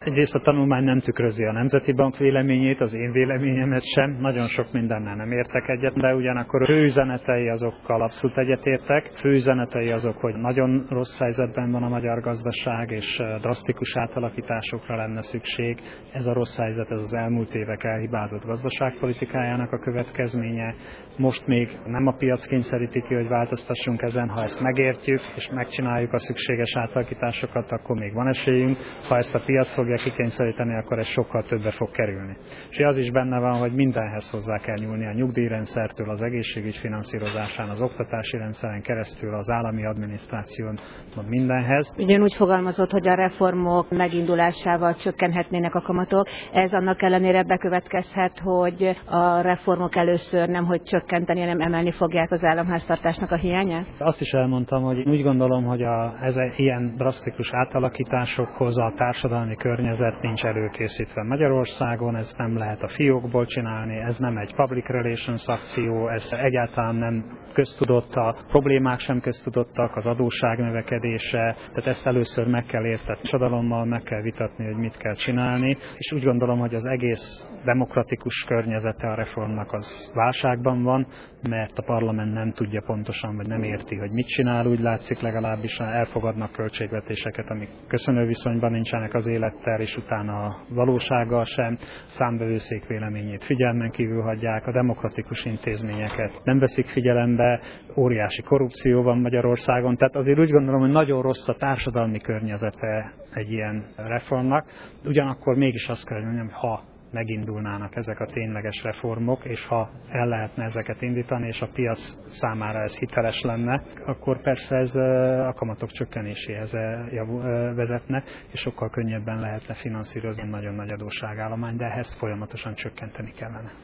Egyrészt a tanulmány nem tükrözi a Nemzeti Bank véleményét, az én véleményemet sem, nagyon sok mindennel nem értek egyet, de ugyanakkor a főüzenetei azokkal abszolút egyetértek. Főüzenetei azok, hogy nagyon rossz helyzetben van a magyar gazdaság, és drasztikus átalakításokra lenne szükség. Ez a rossz helyzet, ez az elmúlt évek elhibázott gazdaságpolitikájának a következménye. Most még nem a piac kényszeríti ki, hogy változtassunk ezen, ha ezt megértjük, és megcsináljuk a szükséges átalakításokat, akkor még van esélyünk. Ha ezt a piac fogja kikényszeríteni, akkor ez sokkal többe fog kerülni. És az is benne van, hogy mindenhez hozzá kell nyúlni, a nyugdíjrendszertől, az egészségügy finanszírozásán, az oktatási rendszeren keresztül, az állami adminisztráción, mindenhez. Ugyan úgy fogalmazott, hogy a reformok megindulásával csökkenhetnének a kamatok. Ez annak ellenére bekövetkezhet, hogy a reformok először nem hogy csökkenteni, hanem emelni fogják az államháztartásnak a hiányát? Azt is elmondtam, hogy úgy gondolom, hogy ilyen drasztikus átalakításokhoz a társadalmi környezet nincs előkészítve Magyarországon, ez nem lehet a fiókból csinálni, ez nem egy public relations akció, ez egyáltalán nem köztudott, a problémák sem köztudottak, az adósság növekedése, tehát ezt először meg kell értetni, társadalommal meg kell vitatni, hogy mit kell csinálni, és úgy gondolom, hogy az egész demokratikus környezete a reformnak az válságban van, mert a parlament nem tudja pontosan, vagy nem érti, hogy mit csinál, úgy látszik legalábbis, elfogadnak költségvetéseket, amik köszönő viszonyban nincsenek az élettel, és utána a valósággal sem, számvevőszék véleményét figyelmen kívül hagyják, a demokratikus intézményeket nem veszik figyelembe, óriási korrupció van Magyarországon, tehát azért úgy gondolom, hogy nagyon rossz a társadalmi környezete egy ilyen reformnak, ugyanakkor mégis azt kell mondjam, hogy ha megindulnának ezek a tényleges reformok, és ha el lehetne ezeket indítani, és a piac számára ez hiteles lenne, akkor persze ez a kamatok csökkenéséhez vezetne, és sokkal könnyebben lehetne finanszírozni nagyon nagy adósságállomány, de ehhez folyamatosan csökkenteni kellene.